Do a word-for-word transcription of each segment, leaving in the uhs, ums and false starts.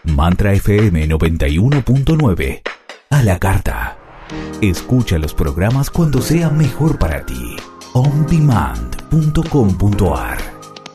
Mantra F M noventa y uno punto nueve. A la carta. Escucha los programas cuando sea mejor para ti. on demand punto com punto a r.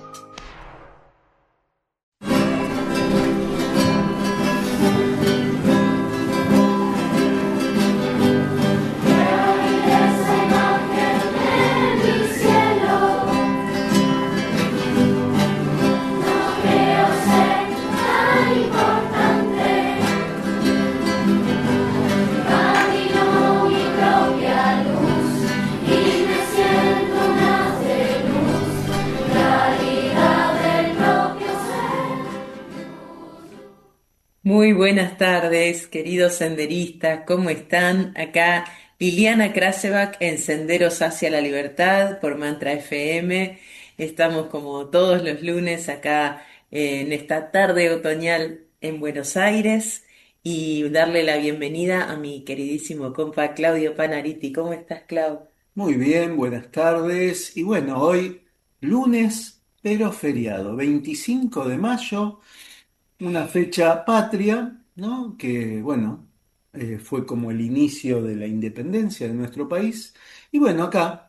Muy buenas tardes, queridos senderistas, ¿cómo están? Acá Liliana Krasevak en Senderos hacia la Libertad por Mantra F M. Estamos como todos los lunes acá en esta tarde otoñal en Buenos Aires y darle la bienvenida a mi queridísimo compa Claudio Panariti. ¿Cómo estás, Clau? Muy bien, buenas tardes. Y bueno, hoy lunes, pero feriado, veinticinco de mayo, una fecha patria, ¿no? Que, bueno, eh, fue como el inicio de la independencia de nuestro país. Y bueno, acá,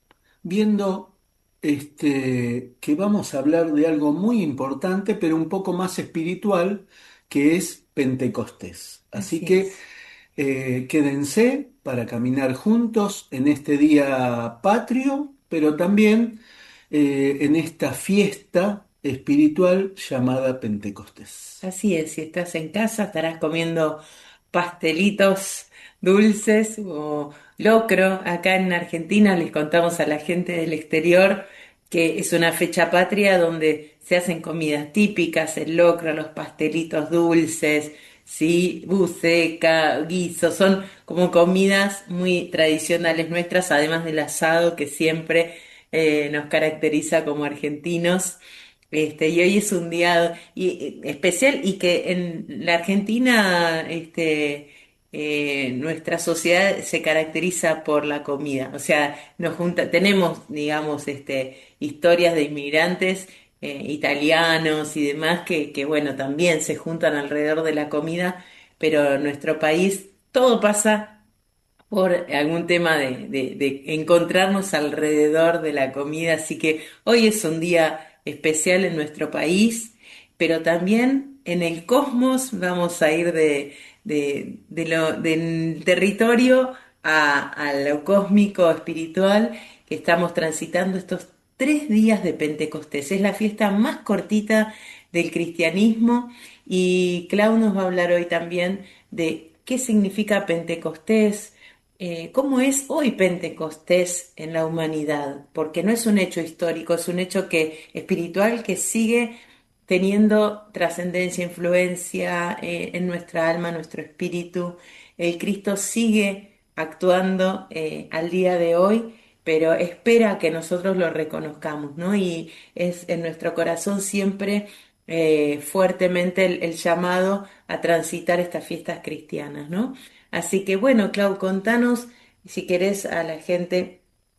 viendo este, que vamos a hablar de algo muy importante, pero un poco más espiritual, que es Pentecostés. Así Así que es. eh, quédense para caminar juntos en este día patrio, pero también eh, en esta fiesta espiritual llamada Pentecostés. Así es, si estás en casa estarás comiendo pastelitos dulces o locro. Acá en Argentina les contamos a la gente del exterior que es una fecha patria donde se hacen comidas típicas, el locro, los pastelitos dulces, sí, buceca, guiso, son como comidas muy tradicionales nuestras, además del asado que siempre eh, nos caracteriza como argentinos. Este, y hoy es un día y- especial y que en la Argentina este, eh, nuestra sociedad se caracteriza por la comida. O sea, nos junta, tenemos, digamos, este, historias de inmigrantes eh, italianos y demás que, que, bueno, también se juntan alrededor de la comida, pero en nuestro país todo pasa por algún tema de, de, de encontrarnos alrededor de la comida, así que hoy es un día especial en nuestro país, pero también en el cosmos vamos a ir de, de, de lo, del territorio a, a lo cósmico espiritual que estamos transitando estos tres días de Pentecostés. Es la fiesta más cortita del cristianismo y Clau nos va a hablar hoy también de qué significa Pentecostés, eh, cómo es hoy Pentecostés en la humanidad, porque no es un hecho histórico, es un hecho que, espiritual que sigue teniendo trascendencia, influencia eh, en nuestra alma, nuestro espíritu. El Cristo sigue actuando eh, al día de hoy, pero espera que nosotros lo reconozcamos, ¿no? Y es en nuestro corazón siempre eh, fuertemente el, el llamado a transitar estas fiestas cristianas, ¿no? Así que bueno, Clau, contanos si querés a la gente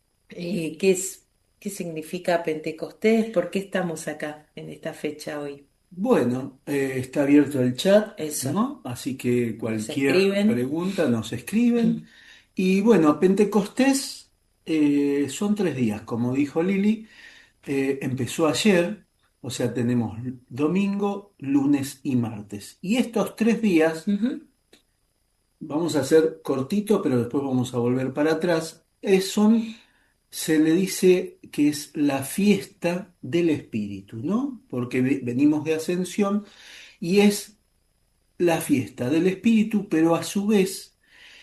eh, qué es, qué significa Pentecostés, por qué estamos acá en esta fecha hoy. Bueno, eh, está abierto el chat, Eso, ¿no? Así que nos cualquier escriben. pregunta nos escriben. Y bueno, Pentecostés eh, son tres días, como dijo Lili. Eh, empezó ayer, o sea, tenemos domingo, lunes y martes. Y estos tres días, Ujú. vamos a hacer cortito, pero después vamos a volver para atrás, es- son, se le dice que es la fiesta del Espíritu, ¿no? Porque ve- venimos de Ascensión y es la fiesta del Espíritu, pero a su vez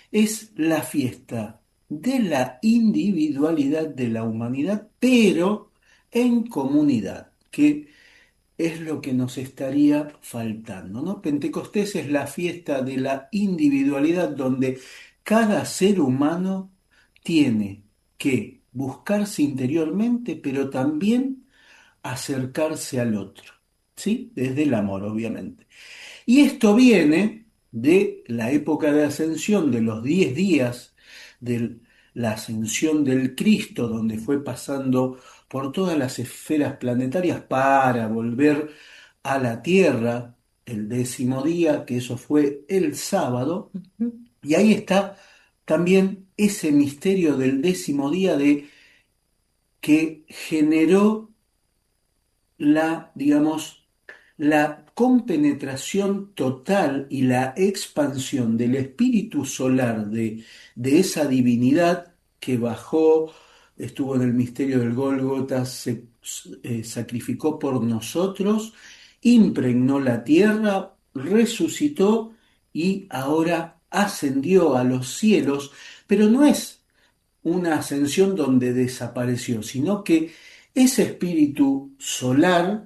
es la fiesta de la individualidad de la humanidad, pero en comunidad, que es lo que nos estaría faltando, ¿no? Pentecostés es la fiesta de la individualidad donde cada ser humano tiene que buscarse interiormente, pero también acercarse al otro, ¿sí? Desde el amor, obviamente. Y esto viene de la época de ascensión, de los diez días de la ascensión del Cristo, donde fue pasando por todas las esferas planetarias para volver a la Tierra, el décimo día, que eso fue el sábado, Ujú. y ahí está también ese misterio del décimo día de que generó la, digamos, la compenetración total y la expansión del espíritu solar de, de esa divinidad que bajó, estuvo en el misterio del Gólgota, se eh, sacrificó por nosotros, impregnó la tierra, resucitó y ahora ascendió a los cielos, pero no es una ascensión donde desapareció, sino que ese espíritu solar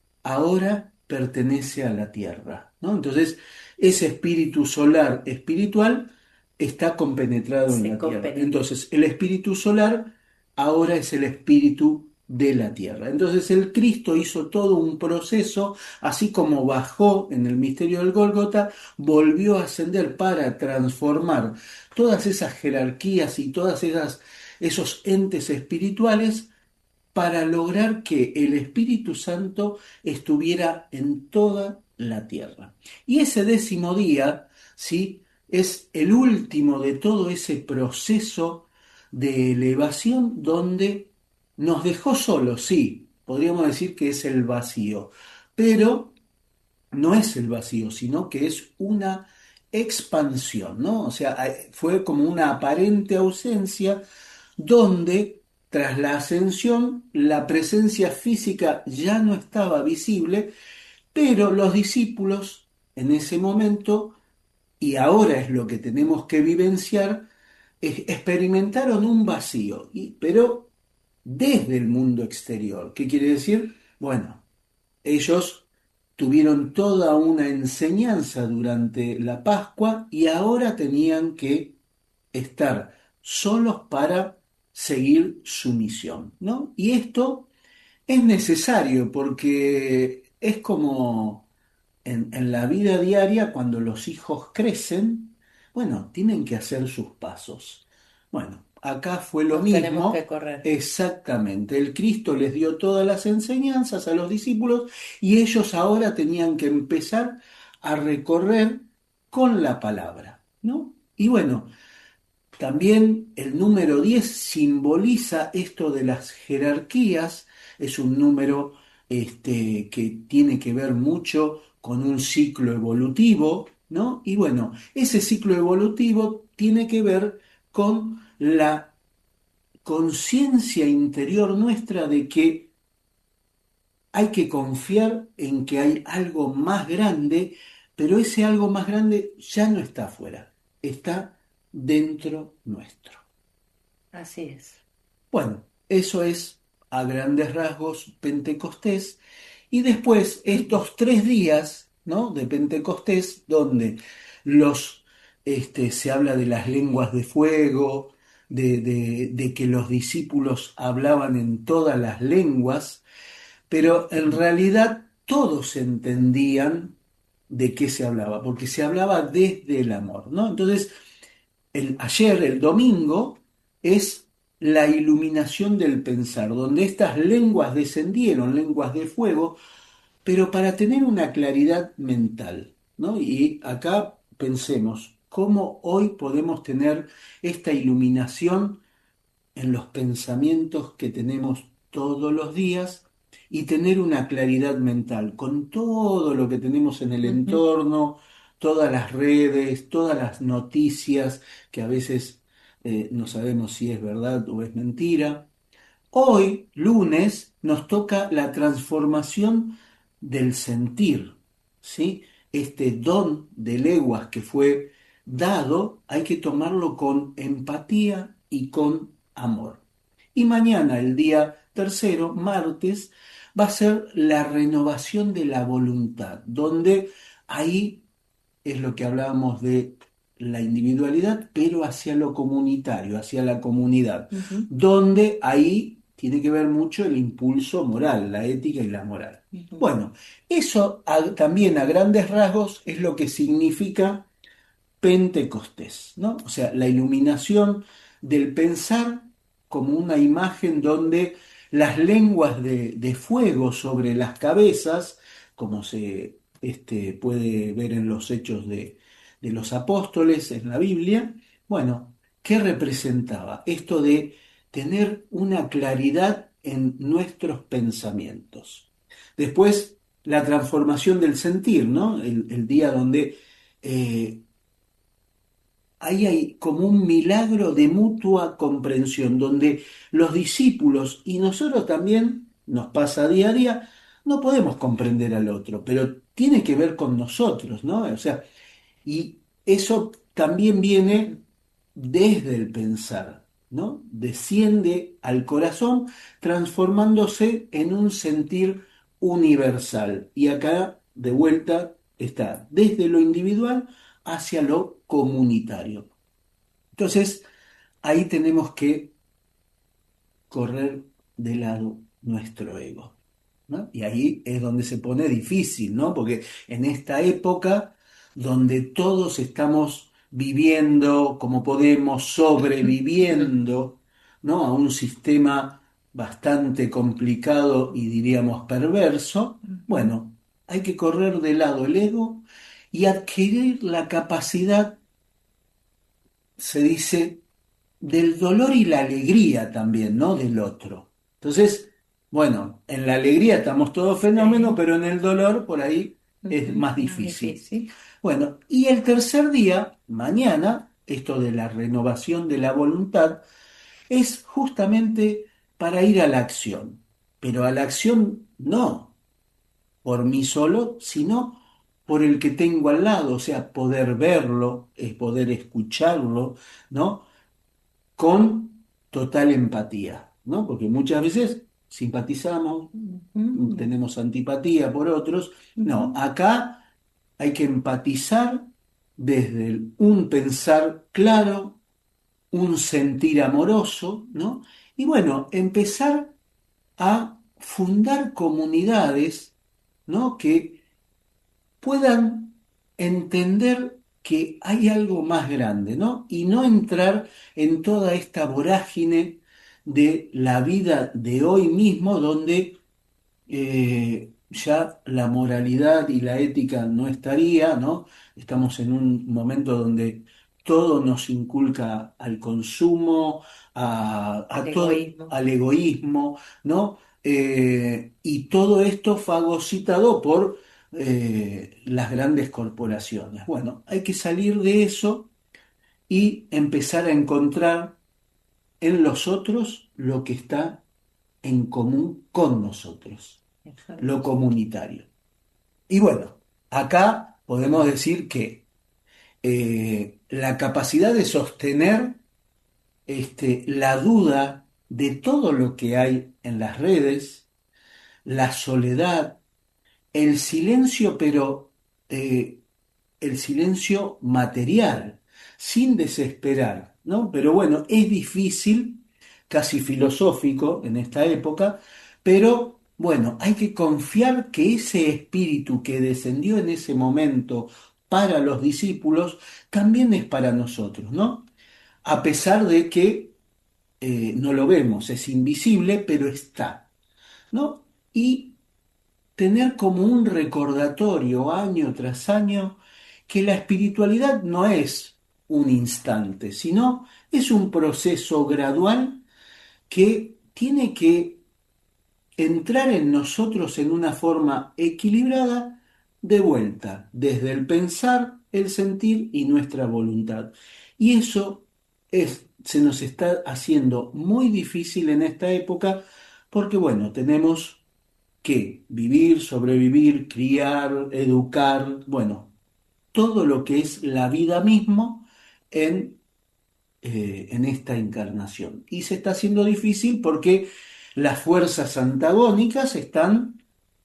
ahora pertenece a la Tierra, ¿no? Entonces, ese espíritu solar espiritual está compenetrado en Se la Tierra. compenetra. Entonces, el espíritu solar ahora es el espíritu de la Tierra. Entonces, el Cristo hizo todo un proceso, así como bajó en el misterio del Gólgota, volvió a ascender para transformar todas esas jerarquías y todas esas esos entes espirituales para lograr que el Espíritu Santo estuviera en toda la tierra. Y ese décimo día, ¿sí? Es el último de todo ese proceso de elevación donde nos dejó solos, sí, podríamos decir que es el vacío, pero no es el vacío, sino que es una expansión, ¿no? O sea, fue como una aparente ausencia donde tras la ascensión la presencia física ya no estaba visible, pero los discípulos en ese momento, y ahora es lo que tenemos que vivenciar, eh, experimentaron un vacío, y- pero desde el mundo exterior. ¿Qué quiere decir? Bueno, ellos tuvieron toda una enseñanza durante la Pascua y ahora tenían que estar solos para seguir su misión, ¿no? Y esto es necesario porque es como en, en la vida diaria cuando los hijos crecen, bueno, tienen que hacer sus pasos. Bueno, acá fue lo Nos tenemos que mismo. correr. Exactamente, el Cristo les dio todas las enseñanzas a los discípulos y ellos ahora tenían que empezar a recorrer con la palabra, ¿no? Y bueno, también el número diez simboliza esto de las jerarquías, es un número este, que tiene que ver mucho con un ciclo evolutivo, ¿no? Y bueno, ese ciclo evolutivo tiene que ver con la conciencia interior nuestra de que hay que confiar en que hay algo más grande, pero ese algo más grande ya no está afuera, está dentro nuestro. Así es. Bueno, eso es a grandes rasgos Pentecostés. Y después estos tres días, ¿no? De Pentecostés, donde los, este, se habla de las lenguas de fuego, de, de- de que los discípulos hablaban en todas las lenguas, pero en realidad todos entendían de qué se hablaba, porque se hablaba desde el amor, ¿no? Entonces, el, ayer, el domingo, es la iluminación del pensar, donde estas lenguas descendieron, lenguas de fuego, pero para tener una claridad mental, ¿no? Y acá pensemos, ¿cómo hoy podemos tener esta iluminación en los pensamientos que tenemos todos los días y tener una claridad mental con todo lo que tenemos en el Ujú. entorno, todas las redes, todas las noticias que a veces eh, no sabemos si es verdad o es mentira? Hoy, lunes, nos toca la transformación del sentir, ¿sí? Este don de leguas que fue dado, hay que tomarlo con empatía y con amor. Y mañana, el día tercero, martes, va a ser la renovación de la voluntad, donde ahí es lo que hablábamos de la individualidad, pero hacia lo comunitario, hacia la comunidad, Ujú. donde ahí tiene que ver mucho el impulso moral, la ética y la moral. Ujú. Bueno, eso a- también a grandes rasgos es lo que significa Pentecostés, ¿no? O sea, la iluminación del pensar como una imagen donde las lenguas de, de fuego sobre las cabezas, como se este, puede ver en los hechos de, de los apóstoles, en la Biblia. Bueno, ¿qué representaba? Esto de tener una claridad en nuestros pensamientos. Después, la transformación del sentir, ¿no? El, el día donde eh, ahí hay como un milagro de mutua comprensión, donde los discípulos y nosotros también, nos pasa día a día, no podemos comprender al otro, pero tiene que ver con nosotros, ¿no? O sea, y eso también viene desde el pensar, ¿no? Desciende al corazón transformándose en un sentir universal. Y acá, de vuelta, está desde lo individual hacia lo comunitario. Entonces, ahí tenemos que correr de lado nuestro ego, ¿no? Y ahí es donde se pone difícil, ¿no? Porque en esta época donde todos estamos viviendo como podemos, sobreviviendo, ¿no? A un sistema bastante complicado y diríamos perverso, bueno, hay que correr de lado el ego y adquirir la capacidad, se dice, del dolor y la alegría también, ¿no? Del otro. Entonces, bueno, en la alegría estamos todos fenómenos, Sí. pero en el dolor por ahí es Ujú, más más difícil. difícil. Bueno, y el tercer día, mañana, esto de la renovación de la voluntad, es justamente para ir a la acción. Pero a la acción no por mí solo, sino por el que tengo al lado, o sea, poder verlo, es poder escucharlo, ¿no? Con total empatía, ¿no? Porque muchas veces simpatizamos, Ujú, tenemos antipatía por otros. No, ujú. acá hay que empatizar desde el- un pensar claro, un sentir amoroso, ¿no? Y bueno, empezar a fundar comunidades, ¿no? Que puedan entender que hay algo más grande, ¿no? Y no entrar en toda esta vorágine de la vida de hoy mismo, donde eh, ya la moralidad y la ética no estaría, ¿no? Estamos en un momento donde todo nos inculca al consumo, a, Al a todo, egoísmo. al egoísmo, ¿no? Eh, y todo esto fagocitado por eh, las grandes corporaciones. Bueno, hay que salir de eso y empezar a encontrar en los otros lo que está en común con nosotros, lo Exacto. comunitario. Y bueno, acá podemos decir que eh, la capacidad de sostener este, la duda de todo lo que hay en las redes, la soledad, el silencio, pero eh, el silencio material, sin desesperar, ¿no? Pero bueno, es difícil, casi filosófico en esta época, pero bueno, hay que confiar que ese espíritu que descendió en ese momento para los discípulos también es para nosotros, ¿no? A pesar de que eh, no lo vemos, es invisible, pero está, ¿no? Y tener como un recordatorio año tras año que la espiritualidad no es un instante, sino es un proceso gradual que tiene que entrar en nosotros en una forma equilibrada de vuelta, desde el pensar, el sentir y nuestra voluntad. Y eso es, se nos está haciendo muy difícil en esta época porque, bueno, tenemos que vivir, sobrevivir, criar, educar, bueno, todo lo que es la vida mismo en, eh, en esta encarnación. Y se está haciendo difícil porque las fuerzas antagónicas están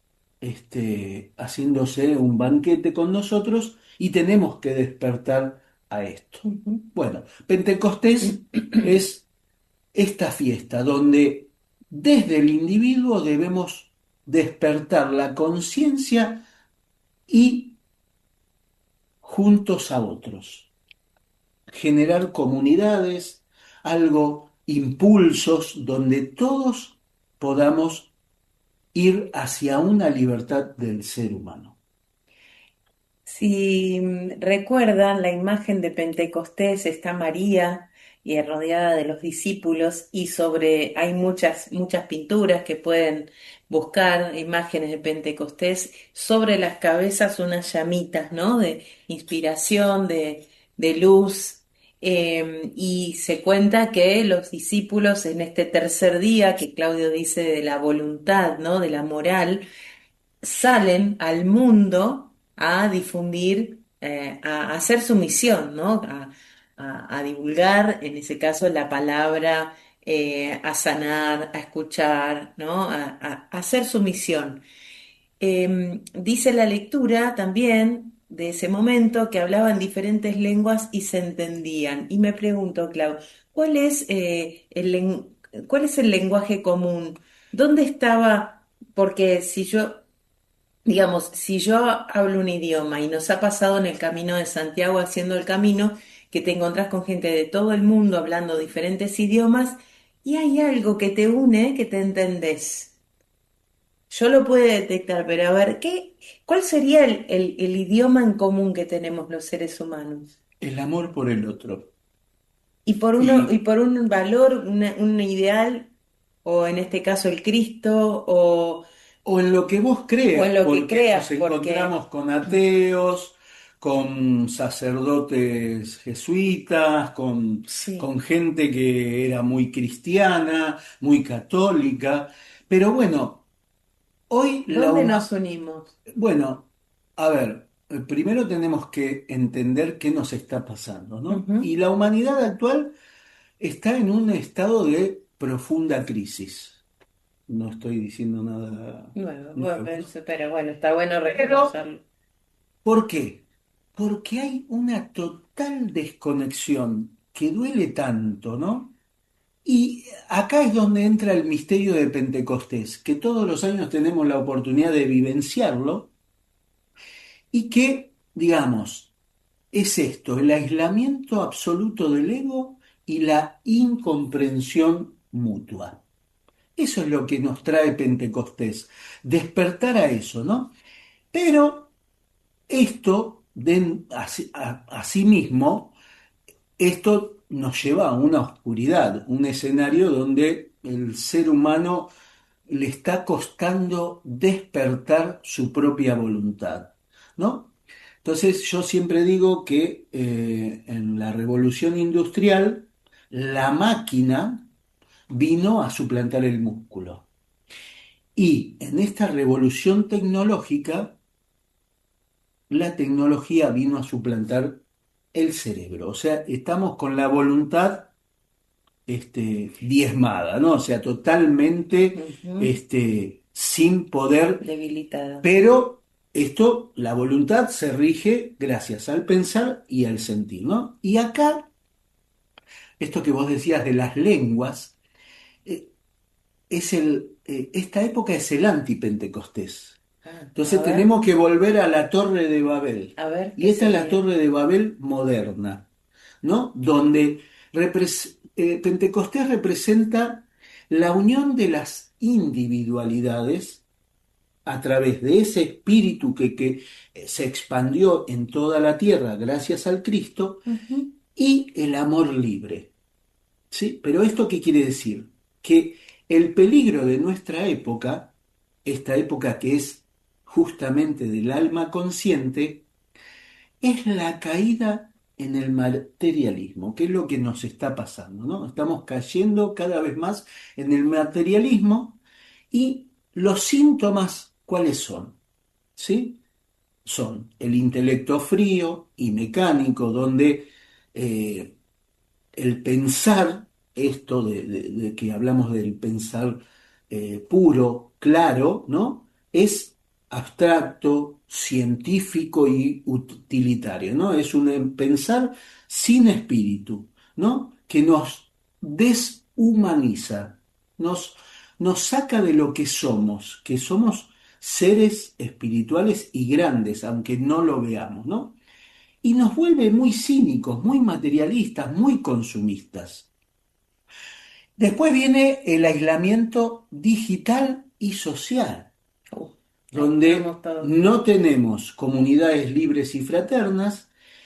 este, haciéndose un banquete con nosotros y tenemos que despertar a esto. Ujú. Bueno, Pentecostés es esta fiesta donde desde el individuo debemos despertar la conciencia y juntos a otros, generar comunidades, algo, impulsos donde todos podamos ir hacia una libertad del ser humano. Si mm, recuerdan la imagen de Pentecostés, está María y rodeada de los discípulos y sobre hay muchas muchas pinturas que pueden buscar imágenes de Pentecostés sobre las cabezas unas llamitas, ¿no? De inspiración, de, de luz. Eh, y se cuenta que los discípulos en este tercer día, que Claudio dice de la voluntad, ¿no? De la moral, salen al mundo a difundir, eh, a, a hacer su misión, ¿no? A, a- a divulgar, en ese caso, la palabra, eh, a sanar, a escuchar, ¿no? A, a- a hacer su misión. Eh, dice la lectura también de ese momento que hablaban diferentes lenguas y se entendían. Y me pregunto, Clau, ¿cuál es, eh, el, len- cuál es el lenguaje común? ¿Dónde estaba? Porque si yo Digamos, si yo hablo un idioma y nos ha pasado en el camino de Santiago haciendo el camino, que te encontrás con gente de todo el mundo hablando diferentes idiomas y hay algo que te une, que te entendés. Yo lo puedo detectar, pero a ver, ¿qué, cuál sería el, el- el idioma en común que tenemos los seres humanos? El amor por el otro. Y por uno, y Y, por un valor, una- un ideal, o en este caso el Cristo, o, o en lo que vos o en creas, lo que porque nos creas, porque encontramos con ateos, con sacerdotes jesuitas, con, sí. con gente que era muy cristiana, muy católica. Pero bueno, hoy la ¿Dónde humanidad. nos unimos? Bueno, a ver, eh, primero tenemos que entender qué nos está pasando, ¿no? Ujú. Y la humanidad actual está en un estado de profunda crisis. No estoy diciendo nada Bueno, bueno, nuevo, ¿no? pero pero bueno, está bueno Pero, reconocerlo. ¿por qué? Porque hay una total desconexión que duele tanto, ¿no? Y acá es donde entra el misterio de Pentecostés, que todos los años tenemos la oportunidad de vivenciarlo y que, digamos, es esto, el aislamiento absoluto del ego y la incomprensión mutua. Eso es lo que nos trae Pentecostés, despertar a eso, ¿no? Pero esto, de, así, a- asimismo, esto nos lleva a una oscuridad, un escenario donde el ser humano le está costando despertar su propia voluntad, ¿no? Entonces yo siempre digo que eh, en la revolución industrial la máquina vino a suplantar el músculo. Y en esta revolución tecnológica, la tecnología vino a suplantar el cerebro. O sea, estamos con la voluntad este, diezmada, ¿no? O sea, totalmente Ujú. este, sin poder. Debilitada. Pero esto, la voluntad se rige gracias al pensar y al sentir, ¿no? Y acá, esto que vos decías de las lenguas, eh, es el, eh, esta época es el antipentecostés. Ah, a Entonces ver, tenemos que volver a la Torre de Babel. a ver Y qué esta es la sería. Torre de Babel moderna, ¿no? Donde repres- eh, Pentecostés representa la unión de las individualidades a través de ese espíritu que, que eh, se expandió en toda la tierra gracias al Cristo Ujú. y el amor libre. ¿Sí? Pero ¿esto qué quiere decir? Que el peligro de nuestra época, esta época que es justamente del alma consciente, es la caída en el materialismo, que es lo que nos está pasando, ¿no? Estamos cayendo cada vez más en el materialismo y los síntomas, ¿cuáles son? ¿Sí? Son el intelecto frío y mecánico, donde eh, el pensar, esto de, de- de que hablamos del pensar eh, puro, claro, ¿no? Es abstracto, científico y utilitario, ¿no? Es un em- pensar sin espíritu, ¿no? Que nos deshumaniza, nos, nos saca de lo que somos, que somos seres espirituales y grandes, aunque no lo veamos, ¿no? Y nos vuelve muy cínicos, muy materialistas, muy consumistas. Después viene el aislamiento digital y social, Uh, Ahí donde estamos todos. no tenemos comunidades libres y fraternas,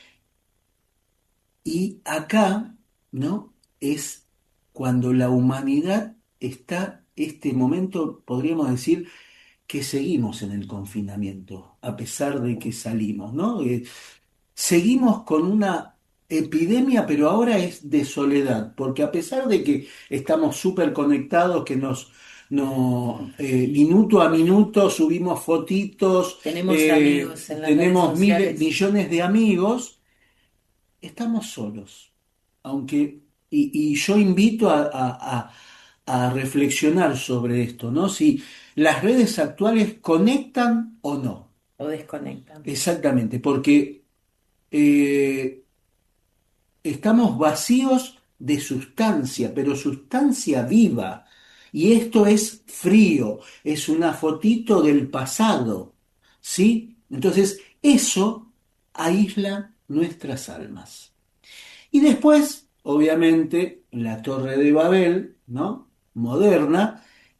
y acá, ¿no? Es cuando la humanidad está, este momento, podríamos decir, que seguimos en el confinamiento, a pesar de que salimos, ¿no? Eh, seguimos con una epidemia, pero ahora es de soledad, porque a pesar de que estamos súper conectados, que nos, no, eh, minuto a minuto subimos fotitos, Tenemos eh, amigos en las redes tenemos miles, sociales. millones de amigos, estamos solos. Aunque, y, y yo invito a, a- a- a reflexionar sobre esto, ¿no? Si las redes actuales conectan o no. O desconectan. Exactamente, porque eh, estamos vacíos de sustancia, pero sustancia viva. Y esto es frío, es una fotito del pasado, ¿sí? Entonces, eso aísla nuestras almas. Y después, obviamente, la Torre de Babel, ¿no? Moderna,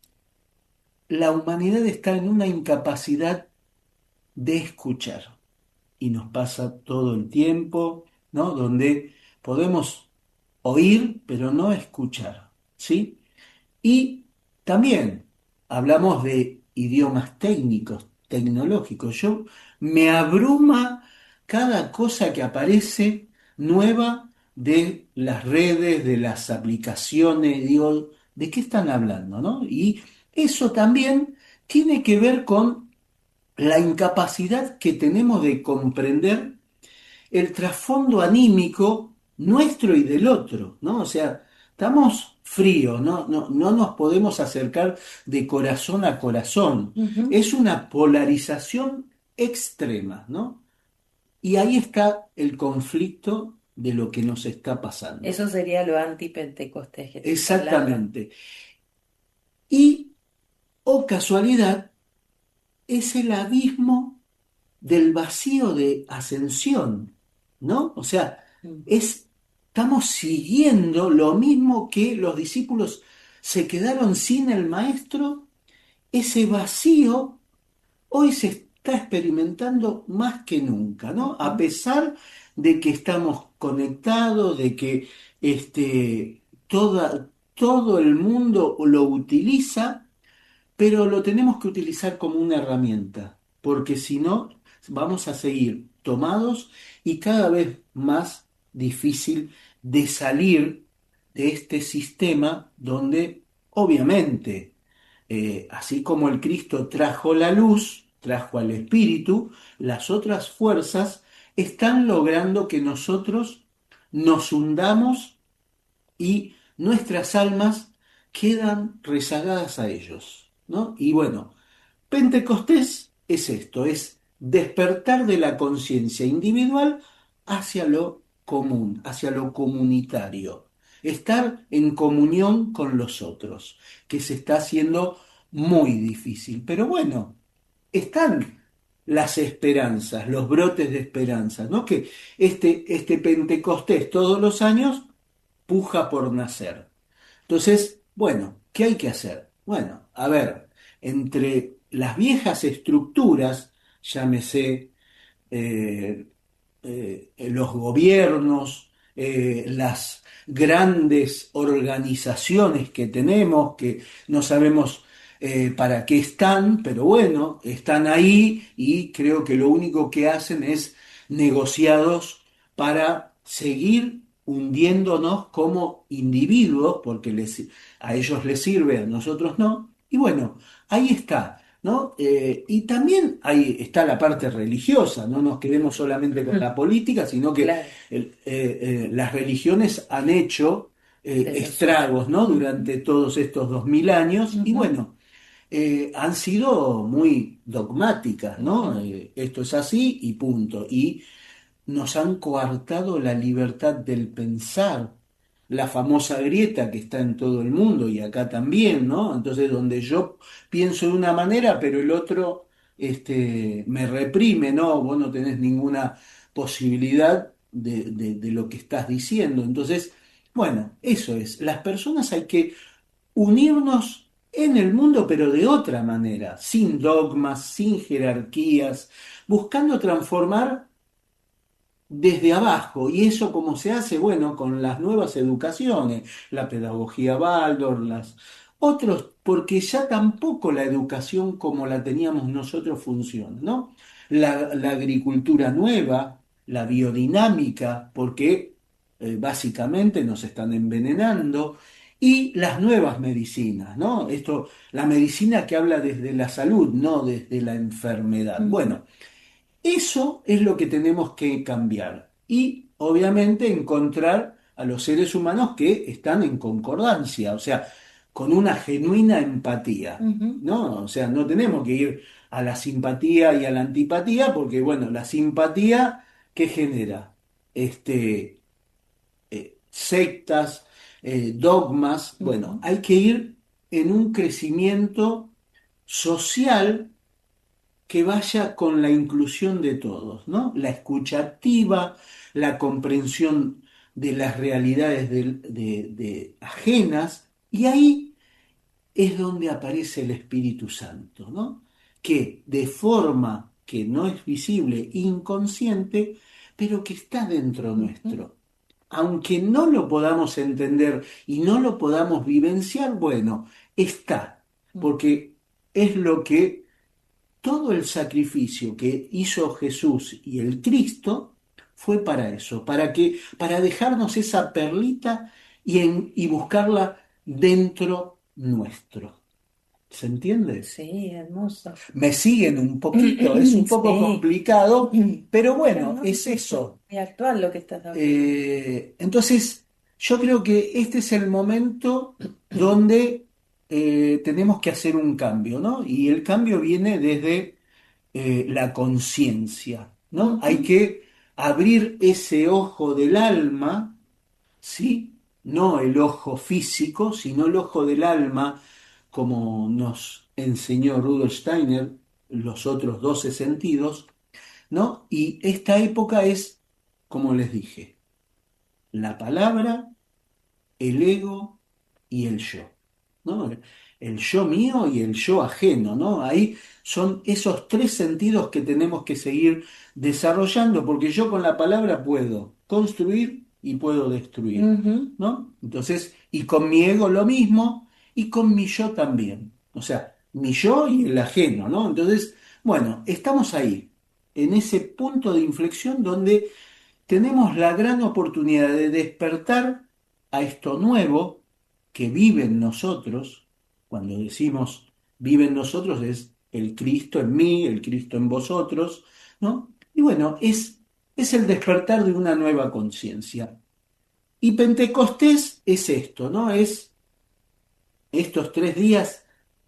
la humanidad está en una incapacidad de escuchar. Y nos pasa todo el tiempo, ¿no? Donde podemos oír, pero no escuchar, ¿sí? Y también hablamos de idiomas técnicos, tecnológicos. Yo me abruma cada cosa que aparece nueva de las redes, de las aplicaciones. Digo, ¿de qué están hablando, no? Y eso también tiene que ver con la incapacidad que tenemos de comprender el trasfondo anímico nuestro y del otro, ¿no? O sea, estamos fríos, ¿no? No, no nos podemos acercar de corazón a corazón. Ujú. Es una polarización extrema, ¿no? Y ahí está el conflicto de lo que nos está pasando. Eso sería lo antipentecostés que estás hablando. Exactamente. Y, oh casualidad, es el abismo del vacío de ascensión, ¿no? O sea, Mm. es, estamos siguiendo lo mismo que los discípulos se quedaron sin el maestro, ese vacío hoy se está experimentando más que nunca, ¿no? A Ujú. pesar de que estamos conectados, de que este, toda, todo el mundo lo utiliza, pero lo tenemos que utilizar como una herramienta, porque si no, vamos a seguir tomados y cada vez más difícil de salir de este sistema donde, obviamente, eh, así como el Cristo trajo la luz, trajo al Espíritu, las otras fuerzas están logrando que nosotros nos hundamos y nuestras almas quedan rezagadas a ellos, ¿no? Y bueno, Pentecostés es esto, es despertar de la conciencia individual hacia lo común, hacia lo comunitario, estar en comunión con los otros, que se está haciendo muy difícil. Pero bueno, están las esperanzas, los brotes de esperanza, ¿no? Que este, este Pentecostés todos los años puja por nacer. Entonces, bueno, ¿qué hay que hacer? Bueno, a ver, entre las viejas estructuras, llámese eh, eh, los gobiernos, eh, las grandes organizaciones que tenemos, que no sabemos eh, para qué están, pero bueno, están ahí y creo que lo único que hacen es negociados para seguir hundiéndonos como individuos, porque les- a ellos les sirve, a nosotros no. Y bueno, ahí está. ¿No? Eh, y también ahí está la parte religiosa, no nos quedemos solamente con la política, sino que Claro, el- eh, eh, las religiones han hecho eh, desde estragos, ¿no? Ujú, Durante todos estos dos mil años y ujú, bueno, eh, han sido muy dogmáticas, ¿no? ujú. Eh, esto es así y punto. Y nos han coartado la libertad del pensar, la famosa grieta que está en todo el mundo y acá también, ¿no? Entonces, donde yo pienso de una manera, pero el otro este, me reprime, ¿no? Vos no tenés ninguna posibilidad de, de- de lo que estás diciendo. Entonces, bueno, eso es. Las personas hay que unirnos en el mundo, pero de otra manera, sin dogmas, sin jerarquías, buscando transformar desde abajo. ¿Y eso cómo se hace? Bueno, con las nuevas educaciones, la pedagogía Waldorf, las otros, porque ya tampoco la educación como la teníamos nosotros funciona, ¿no? La, la agricultura nueva, la biodinámica, porque eh, básicamente nos están envenenando, y las nuevas medicinas, ¿no? Esto, la medicina que habla desde la salud, no desde la enfermedad. Ujú, Bueno. Eso es lo que tenemos que cambiar y obviamente encontrar a los seres humanos que están en concordancia, o sea, con una genuina empatía, ujú, ¿no? O sea, no tenemos que ir a la simpatía y a la antipatía porque, bueno, la simpatía, ¿qué genera? Este, eh, sectas, eh, dogmas, bueno, ujú, hay que ir en un crecimiento social que vaya con la inclusión de todos, ¿no? La escucha activa, la comprensión de las realidades del- de, de ajenas, y ahí es donde aparece el Espíritu Santo, ¿no? Que de forma que no es visible, inconsciente, pero que está dentro ujú, nuestro. Aunque no lo podamos entender y no lo podamos vivenciar, bueno, está, ujú, porque es lo que todo el sacrificio que hizo Jesús y el Cristo fue para eso, para que, para dejarnos esa perlita y, en- y buscarla dentro nuestro. ¿Se entiende? sí, hermoso. Me siguen un poquito, es un poco Sí, complicado, pero pero bueno, no, es es eso. muy actual lo que estás hablando. Eh, entonces, yo creo que este es el momento donde eh, tenemos que hacer un cambio, ¿no? Y el cambio viene desde eh, la conciencia, ¿no? Hay Ujú, que abrir ese ojo del alma, ¿sí? No el ojo físico, sino el ojo del alma, como nos enseñó Rudolf Steiner, los otros doce sentidos, ¿no? Y esta época es, como les dije, la palabra, el ego y el yo, ¿no? El yo mío y el yo ajeno, ¿no? Ahí son esos tres sentidos que tenemos que seguir desarrollando, porque yo con la palabra puedo construir y puedo destruir, ujú. ¿no? Entonces, y con mi ego lo mismo, y con mi yo también, o sea, mi yo y el ajeno, ¿no? Entonces, bueno, estamos ahí, en ese punto de inflexión donde tenemos la gran oportunidad de despertar a esto nuevo que vive en nosotros. Cuando decimos vive en nosotros es el Cristo en mí, el Cristo en vosotros, ¿no? Y bueno, es, es el despertar de una nueva conciencia. Y Pentecostés es esto, ¿no? Es estos tres días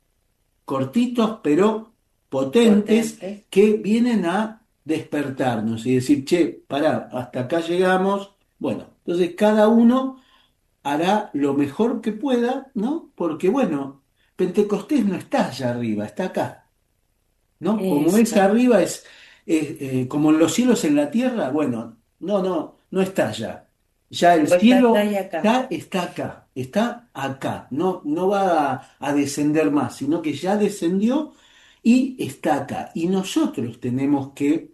cortitos pero potentes Potentes. que vienen a despertarnos y decir, che, pará, hasta acá llegamos. Bueno, entonces cada uno hará lo mejor que pueda, ¿no? Porque bueno, Pentecostés no está allá arriba, está acá, ¿no? Como es Eso. arriba, es, es, eh, como en los cielos en la tierra, bueno, no, no, no está allá. Ya el O está allá cielo y acá. está, está acá, está acá, no, no va a, a descender más, sino que ya descendió y está acá. Y nosotros tenemos que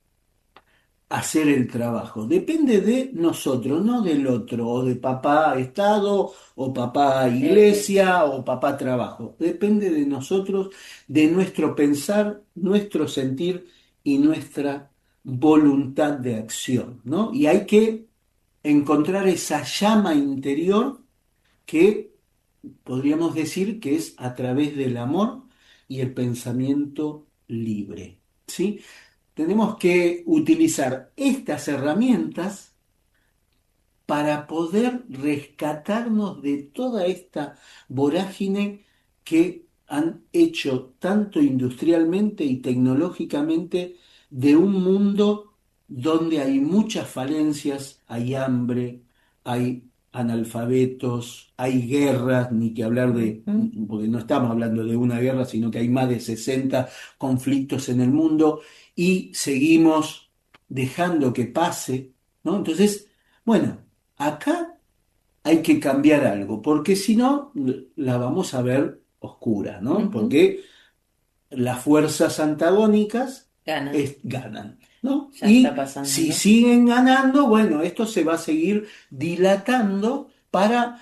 hacer el trabajo. Depende de nosotros, no del otro, o de papá Estado, o papá Eso. Iglesia, o papá trabajo. Depende de nosotros, de nuestro pensar, nuestro sentir y nuestra voluntad de acción, ¿no? Y hay que encontrar esa llama interior que podríamos decir que es a través del amor y el pensamiento libre, ¿sí? Tenemos que utilizar estas herramientas para poder rescatarnos de toda esta vorágine que han hecho tanto industrialmente y tecnológicamente de un mundo donde hay muchas falencias, hay hambre, hay analfabetos, hay guerras, ni que hablar de, Ujú. porque no estamos hablando de una guerra, sino que hay más de sesenta conflictos en el mundo y seguimos dejando que pase, ¿no? Entonces, bueno, acá hay que cambiar algo, porque si no, la vamos a ver oscuras, ¿no? Ujú. Porque las fuerzas antagónicas Ganan, es- ganan, ¿no? ya está Y pasando, si ¿no? siguen ganando, bueno, esto se va a seguir dilatando para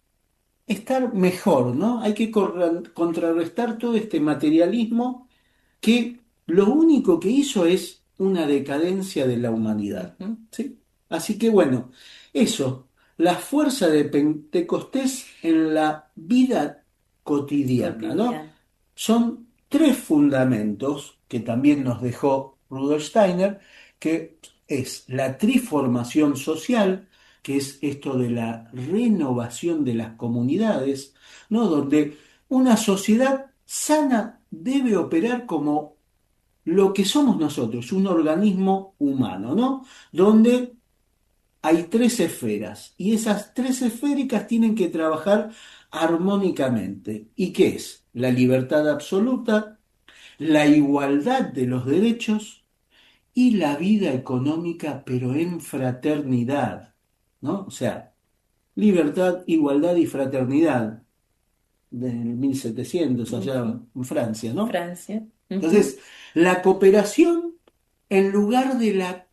estar mejor, ¿no? Hay que corra- contrarrestar todo este materialismo que lo único que hizo es una decadencia de la humanidad, Ujú. ¿sí? Así que bueno, eso, la fuerza de Pentecostés en la vida cotidiana, ¿no? Cotidiano. Son tres fundamentos que también nos dejó Rudolf Steiner, que es la triformación social, que es esto de la renovación de las comunidades, ¿no? Donde una sociedad sana debe operar como lo que somos nosotros, un organismo humano, ¿no? Donde hay tres esferas y esas tres esféricas tienen que trabajar armónicamente. ¿Y qué es? La libertad absoluta, la igualdad de los derechos y la vida económica, pero en fraternidad, ¿no? O sea, libertad, igualdad y fraternidad del mil setecientos allá Ujú. en Francia, ¿no? Francia. Ujú. Entonces, la cooperación en lugar de la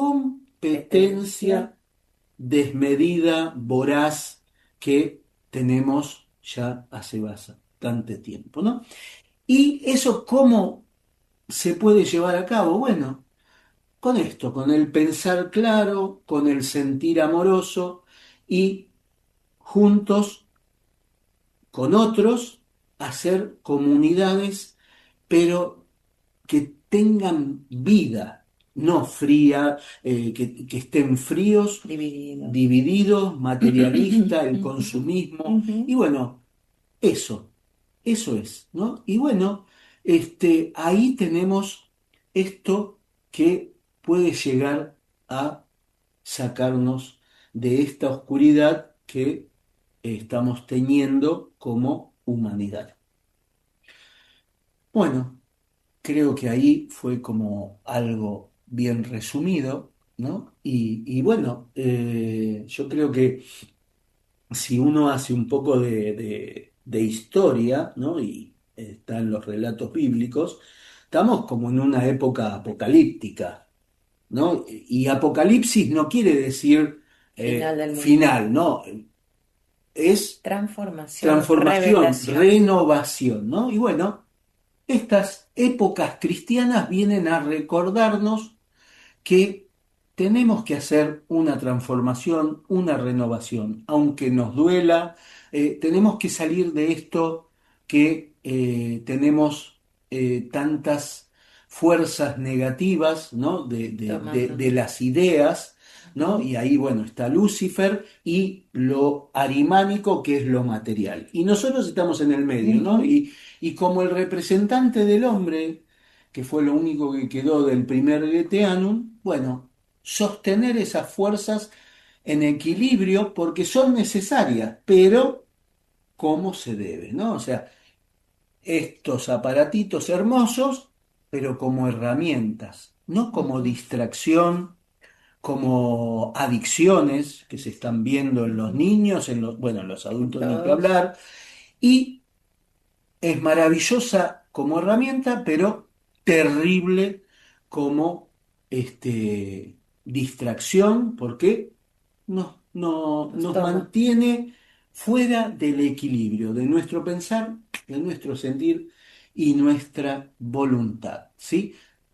Competencia. competencia desmedida, voraz, que tenemos ya hace bastante tiempo, ¿no? ¿Y eso cómo se puede llevar a cabo? Bueno, con esto, con el pensar claro, con el sentir amoroso y juntos con otros hacer comunidades, pero que tengan vida, no fría, eh, que, que estén fríos, Divididos. divididos, materialista, el Ujú. consumismo. Y Ujú. bueno, eso, eso es, ¿no? Y bueno, este, ahí tenemos esto que puede llegar a sacarnos de esta oscuridad que estamos teniendo como humanidad. Bueno, creo que ahí fue como algo bien resumido, ¿no? Y, y bueno, eh, yo creo que si uno hace un poco de, de- de historia, ¿no? Y está en los relatos bíblicos, estamos como en una época apocalíptica, ¿no? Y apocalipsis no quiere decir Final eh, del mundo. final, ¿no? Es Transformación, transformación, revelación. renovación, ¿no? Y bueno, estas épocas cristianas vienen a recordarnos que tenemos que hacer una transformación, una renovación, aunque nos duela, eh, tenemos que salir de esto que eh, tenemos eh, tantas fuerzas negativas, ¿no? de, de- de- de Tomándonos. las ideas, ¿no? Ujú. Y ahí, bueno, está Lucifer y lo arimánico, que es lo material. Y nosotros estamos en el medio, ¿no? Ujú. Y, y como el representante del hombre, que fue lo único que quedó del primer Goetheanum, bueno, sostener esas fuerzas en equilibrio porque son necesarias, pero ¿cómo se debe, ¿no? O sea, estos aparatitos hermosos, pero como herramientas, no como Ujú. distracción, como adicciones que se están viendo en los Ujú. niños, en los, bueno, en los En adultos ni que todos. hablar, y es maravillosa como herramienta, pero terrible como este, distracción, porque nos, no- Nos nos toma. mantiene fuera del equilibrio de nuestro pensar, de nuestro sentir y nuestra voluntad, ¿sí?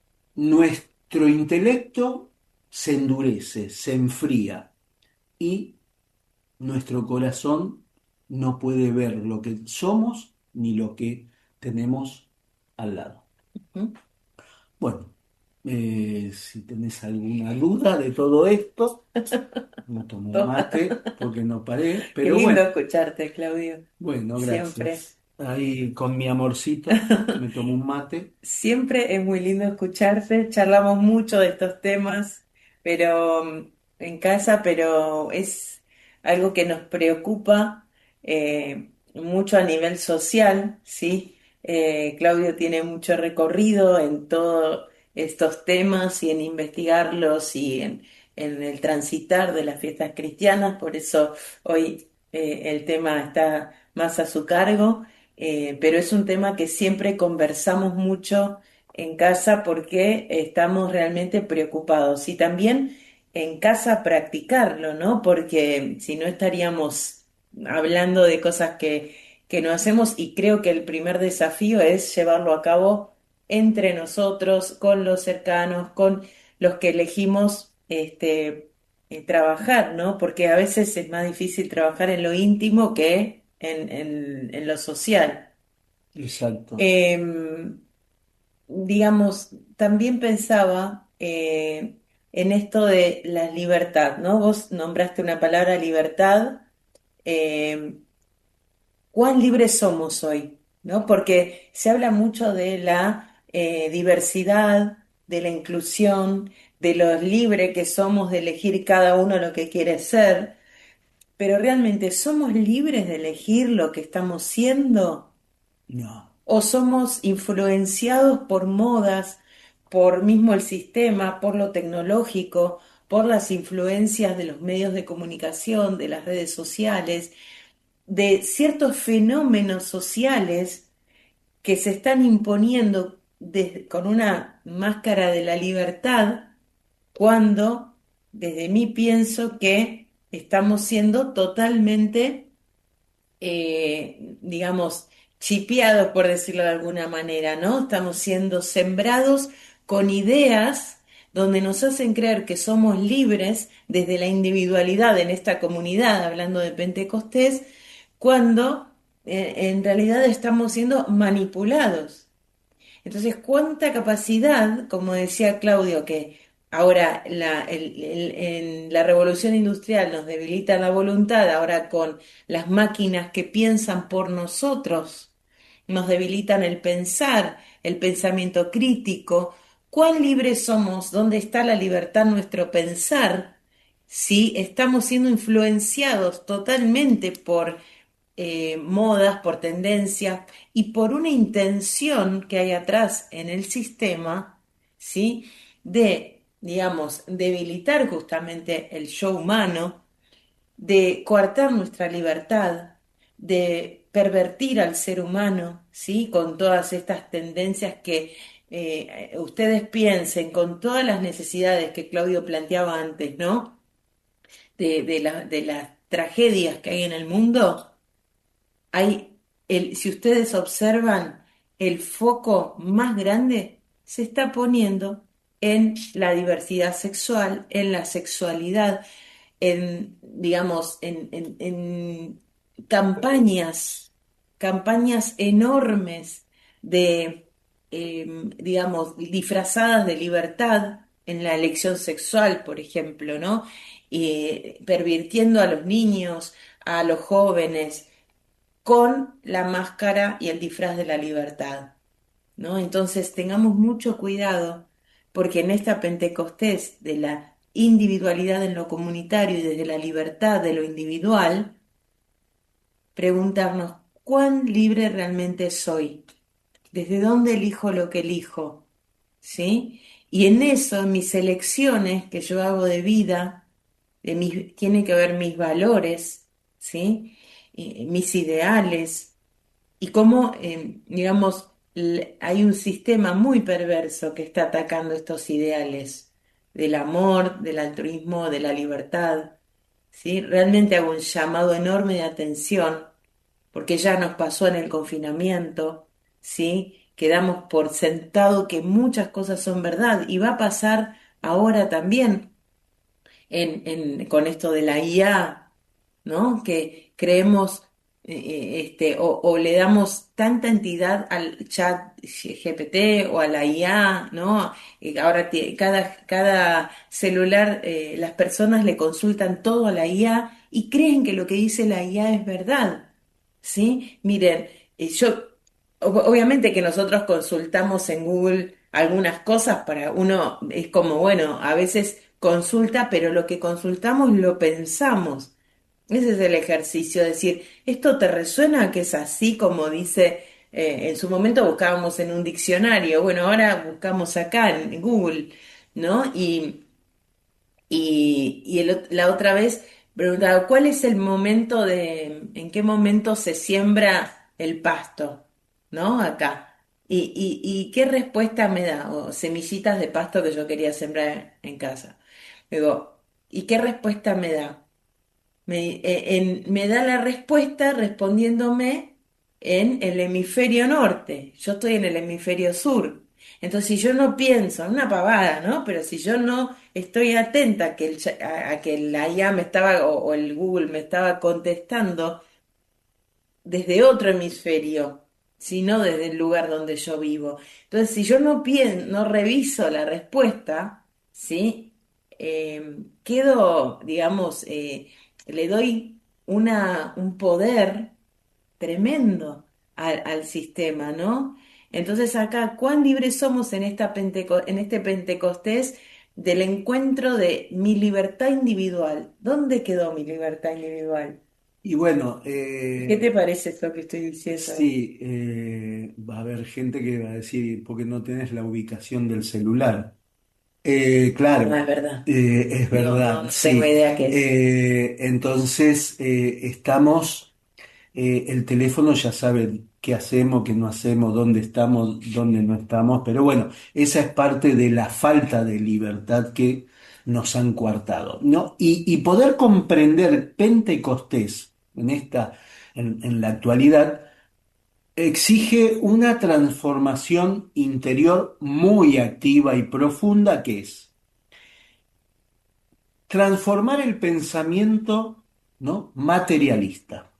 Nuestro intelecto se endurece, se enfría y nuestro corazón no puede ver lo que somos ni lo que tenemos al lado. Ujú. Bueno, eh, si tenés alguna duda de todo esto, no tomo un mate porque no paré, Qué pero lindo bueno, escucharte, Claudio. bueno, Siempre. gracias. Ahí con mi amorcito me tomo un mate. Siempre es muy lindo escucharte. Charlamos mucho de estos temas, pero mm, en casa, pero es algo que nos preocupa eh, mucho a nivel social, ¿sí? Eh, Claudio tiene mucho recorrido en todos estos temas y en investigarlos y en, en el transitar de las fiestas cristianas, por eso hoy eh, el tema está más a su cargo. Eh, pero es un tema que siempre conversamos mucho en casa porque estamos realmente preocupados y también en casa practicarlo, ¿no? Porque si no estaríamos hablando de cosas que, que no hacemos y creo que el primer desafío es llevarlo a cabo entre nosotros, con los cercanos, con los que elegimos este, eh, trabajar, ¿no? Porque a veces es más difícil trabajar en lo íntimo que en, en, en lo social. Exacto. Em, digamos, también pensaba eh, en esto de la libertad, ¿no? Vos nombraste una palabra, libertad. em, ¿Cuán libres somos hoy? ¿No? Porque se habla mucho de la eh, diversidad, de la inclusión, de lo libre que somos de elegir cada uno lo que quiere ser, pero realmente ¿somos libres de elegir lo que estamos siendo? No. ¿O somos influenciados por modas, por mismo el sistema, por lo tecnológico, por las influencias de los medios de comunicación, de las redes sociales, de ciertos fenómenos sociales que se están imponiendo des- con una máscara de la libertad, cuando desde mí pienso que estamos siendo totalmente, eh, digamos, chipeados, por decirlo de alguna manera, ¿no? Estamos siendo sembrados con ideas donde nos hacen creer que somos libres desde la individualidad en esta comunidad, hablando de Pentecostés, cuando eh, en realidad estamos siendo manipulados. Entonces, ¿cuánta capacidad, como decía Claudio, que ahora la, el- el- en la revolución industrial nos debilita la voluntad, ahora con las máquinas que piensan por nosotros, nos debilitan el pensar, el pensamiento crítico? ¿Cuán libres somos? ¿Dónde está la libertad en nuestro pensar si estamos siendo influenciados totalmente por eh, modas, por tendencias y por una intención que hay atrás en el sistema, ¿sí? De, digamos, debilitar justamente el yo humano, de coartar nuestra libertad, de pervertir al ser humano, ¿sí? Con todas estas tendencias que eh, ustedes piensen, con todas las necesidades que Claudio planteaba antes, ¿no? De, de la- de las tragedias que hay en el mundo. Hay el, si ustedes observan, el foco más grande se está poniendo en la diversidad sexual, en la sexualidad, en, digamos, en, en- en campañas, campañas enormes de, eh, digamos, disfrazadas de libertad en la elección sexual, por ejemplo, ¿no? Eh, pervirtiendo a los niños, a los jóvenes con la máscara y el disfraz de la libertad, ¿no? Entonces tengamos mucho cuidado, porque en esta Pentecostés de la individualidad en lo comunitario y desde la libertad de lo individual, preguntarnos cuán libre realmente soy, desde dónde elijo lo que elijo, ¿sí? Y en eso, en mis elecciones que yo hago de vida, de mis, tiene que ver mis valores, ¿sí? Eh, mis ideales y cómo, eh, digamos, l- hay un sistema muy perverso que está atacando estos ideales del amor, del altruismo, de la libertad, ¿sí? Realmente hago un llamado enorme de atención, porque ya nos pasó en el confinamiento, ¿sí? Quedamos por sentado que muchas cosas son verdad y va a pasar ahora también en, en- con esto de la I A, ¿no? Que creemos, eh, eh, este, o, o le damos tanta entidad al chat G P T o a la I A, ¿no? Y ahora tie- cada, cada celular, eh, las personas le consultan todo a la I A y creen que lo que dice la I A es verdad, ¿sí? Miren, eh, yo, ob- obviamente que nosotros consultamos en Google algunas cosas para uno, es como, bueno, a veces consulta, pero lo que consultamos lo pensamos. Ese es el ejercicio, decir, ¿esto te resuena que es así como dice, eh, en su momento buscábamos en un diccionario, bueno, ahora buscamos acá en Google, ¿no? Y, y, y el ot- la otra vez preguntaba, ¿cuál es el momento de, en qué momento se siembra el pasto, ¿no? Acá. ¿Y, y, y qué respuesta me da? O semillitas de pasto que yo quería sembrar en casa. Digo, ¿y qué respuesta me da? Me, eh, en- me da la respuesta respondiéndome en el hemisferio norte. Yo estoy en el hemisferio sur. Entonces, si yo no pienso, una pavada, ¿no? Pero si yo no estoy atenta a que, el, cha- a, a que la I A me estaba, o, o el Google me estaba contestando desde otro hemisferio, sino desde el lugar donde yo vivo. Entonces, si yo no pien- no reviso la respuesta, ¿sí? Eh, quedo, digamos, eh, le doy una, un poder tremendo al, al sistema, ¿no? Entonces acá, ¿cuán libres somos en esta Penteco- en este Pentecostés del encuentro de mi libertad individual? ¿Dónde quedó mi libertad individual? Y bueno, ¿Qué te eh, parece esto que estoy diciendo? sí, eh, va a haber gente que va a decir, porque no tenés la ubicación del celular. Eh, No, claro, es verdad. eh, es No, no, verdad, no tengo sí. idea qué es. Eh, entonces, eh, estamos, eh, el teléfono ya sabe qué hacemos, qué no hacemos, dónde estamos, dónde no estamos, pero bueno, esa es parte de la falta de libertad que nos han coartado, ¿no? Y, y poder comprender Pentecostés en esta, en en la actualidad exige una transformación interior muy activa y profunda que es transformar el pensamiento, ¿no? materialista.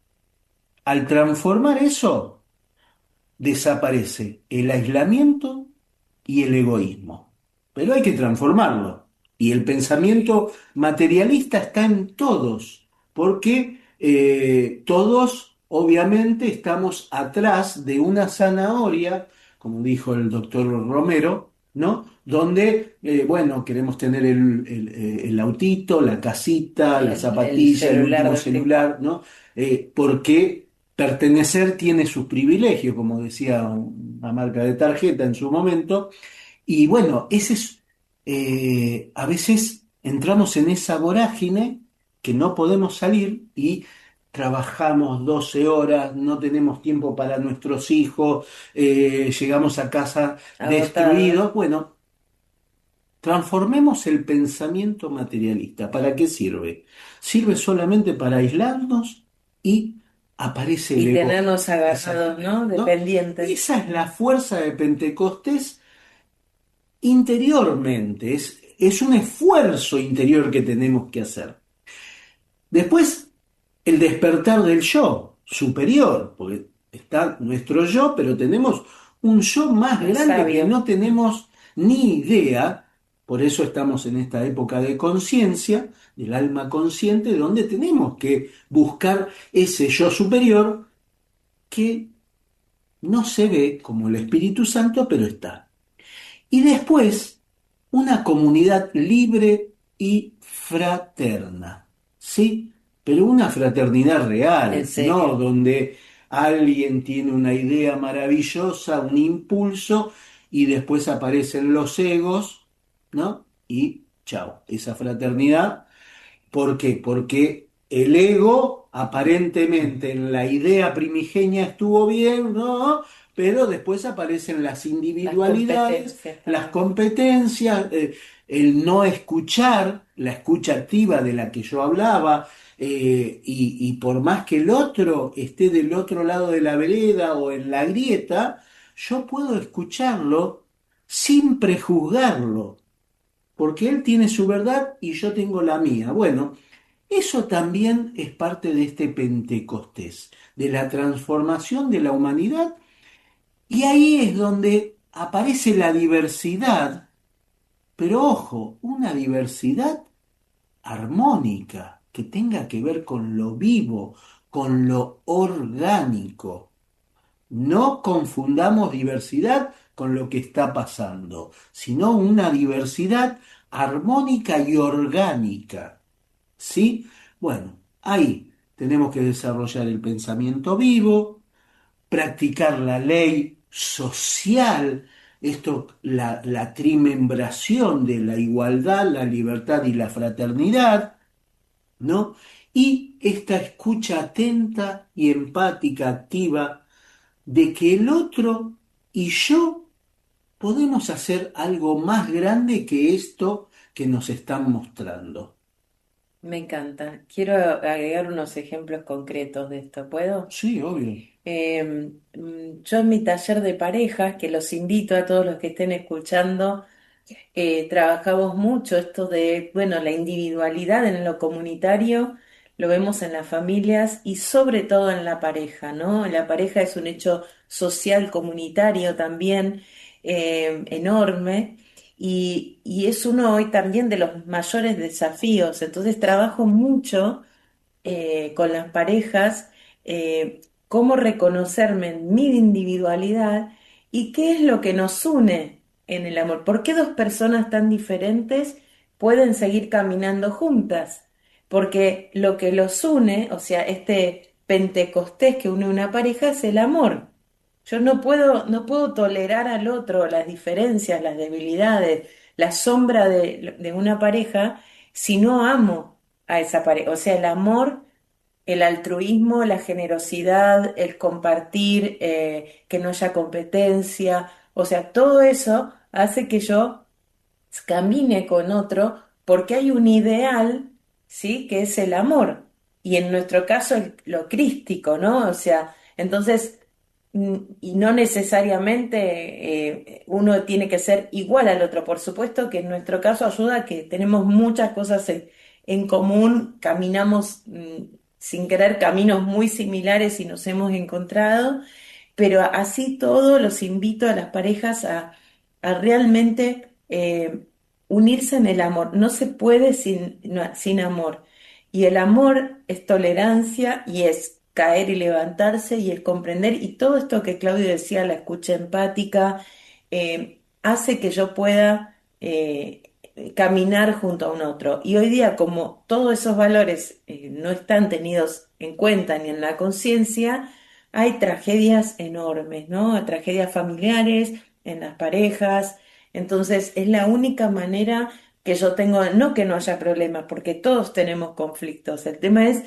Al transformar eso, desaparece el aislamiento y el egoísmo. Pero hay que transformarlo. Y el pensamiento materialista está en todos, porque eh, todos obviamente estamos atrás de una zanahoria, como dijo el doctor Romero, ¿no? Donde, eh, bueno, queremos tener el, el, eh, el autito, la casita, la El, el zapatilla, el celular último del tipo. celular, ¿no? Eh, porque pertenecer tiene sus privilegios, como decía una marca de tarjeta en su momento, y bueno, ese es, eh, a veces entramos en esa vorágine que no podemos salir y trabajamos doce horas, no tenemos tiempo para nuestros hijos, eh, llegamos a casa Agotado. destruidos. Bueno, transformemos el pensamiento materialista. ¿Para qué sirve? Sirve solamente para aislarnos y aparece el Y ego. tenernos agarrados, ¿no? Exactamente, ¿no? Dependientes. Esa es la fuerza de Pentecostés interiormente, es, es un esfuerzo interior que tenemos que hacer. Después, el despertar del yo superior, porque está nuestro yo, pero tenemos un yo más El grande que sabio. no tenemos ni idea. Por eso estamos en esta época de conciencia, del alma consciente, donde tenemos que buscar ese yo superior que no se ve como el Espíritu Santo, pero está. Y después, una comunidad libre y fraterna, ¿sí? Pero una fraternidad En real, no serio. donde alguien tiene una idea maravillosa, un impulso, y después aparecen los egos, ¿no? Y chao, esa fraternidad. ¿Por qué? Porque el ego aparentemente en la idea primigenia estuvo bien, ¿no? Pero después aparecen las Las individualidades, competencias las también. competencias, eh, el no escuchar, la escucha activa de la que yo hablaba, eh, y, y por más que el otro esté del otro lado de la vereda o en la grieta, yo puedo escucharlo sin prejuzgarlo porque él tiene su verdad y yo tengo la mía. Bueno, eso también es parte de este Pentecostés, de la transformación de la humanidad, y ahí es donde aparece la diversidad, pero ojo, una diversidad armónica, que tenga que ver con lo vivo, con lo orgánico. No confundamos diversidad con lo que está pasando, sino una diversidad armónica y orgánica. ¿Sí? Bueno, ahí tenemos que desarrollar el pensamiento vivo, practicar la ley social, esto, la, la trimembración de la igualdad, la libertad y la fraternidad, ¿no? y esta escucha atenta y empática, activa, de que el otro y yo podemos hacer algo más grande que esto que nos están mostrando. Me encanta. Quiero agregar unos ejemplos concretos de esto, ¿puedo? Sí, obvio. Eh, mm, yo en mi taller de parejas, que los invito a todos los que estén escuchando, eh, trabajamos mucho esto de, bueno, la individualidad en lo comunitario, lo vemos en las familias y sobre todo en la pareja, ¿no? La pareja es un hecho social comunitario también eh, enorme y, y es uno hoy también de los mayores desafíos. Entonces trabajo mucho eh, con las parejas, eh, cómo reconocerme en mi individualidad y qué es lo que nos une en el amor. ¿Por qué dos personas tan diferentes pueden seguir caminando juntas? Porque lo que los une, o sea, este Pentecostés que une una pareja es el amor. Yo no puedo, no puedo tolerar al otro las diferencias, las debilidades, la sombra de, de una pareja si no amo a esa pareja. O sea, el amor, el altruismo, la generosidad, el compartir, eh, que no haya competencia, o sea, todo eso hace que yo camine con otro porque hay un ideal, ¿sí? Que es el amor. Y en nuestro caso el- lo crístico, ¿no? O sea, entonces, mm, y no necesariamente eh, uno tiene que ser igual al otro. Por supuesto que en nuestro caso ayuda que tenemos muchas cosas en, en común, caminamos mm, sin querer caminos muy similares y nos hemos encontrado, pero así todo los invito a las parejas a, a realmente eh, unirse en el amor. No se puede sin, no- sin amor. Y el amor es tolerancia y es caer y levantarse y es comprender. Y todo esto que Claudio decía, la escucha empática, eh, hace que yo pueda eh, caminar junto a un otro. Y hoy día, como todos esos valores eh, no están tenidos en cuenta ni en la conciencia, hay tragedias enormes, ¿no? Tragedias familiares, en las parejas. Entonces, es la única manera que yo tengo, no que no haya problemas, porque todos tenemos conflictos. El tema es